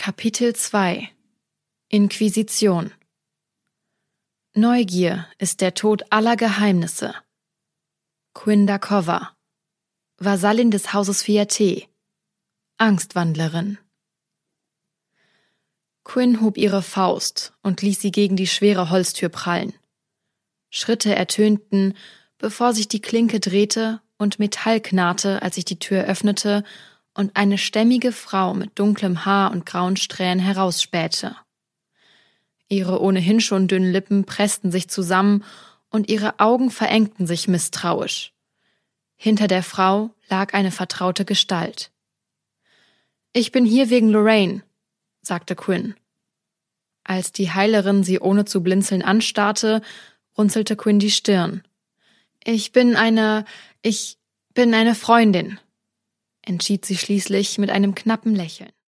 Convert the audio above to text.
Kapitel 2 Inquisition. Neugier ist der Tod aller Geheimnisse. Quinn Darkova, Vasallin des Hauses Fiaté, Angstwandlerin. Quinn hob ihre Faust und ließ sie gegen die schwere Holztür prallen. Schritte ertönten, bevor sich die Klinke drehte und Metall knarrte, als sich die Tür öffnete und eine stämmige Frau mit dunklem Haar und grauen Strähnen herausspähte. Ihre ohnehin schon dünnen Lippen pressten sich zusammen und ihre Augen verengten sich misstrauisch. Hinter der Frau lag eine vertraute Gestalt. »Ich bin hier wegen Lorraine«, sagte Quinn. Als die Heilerin sie ohne zu blinzeln anstarrte, runzelte Quinn die Stirn. Ich bin eine Freundin«, entschied sie schließlich mit einem knappen Lächeln.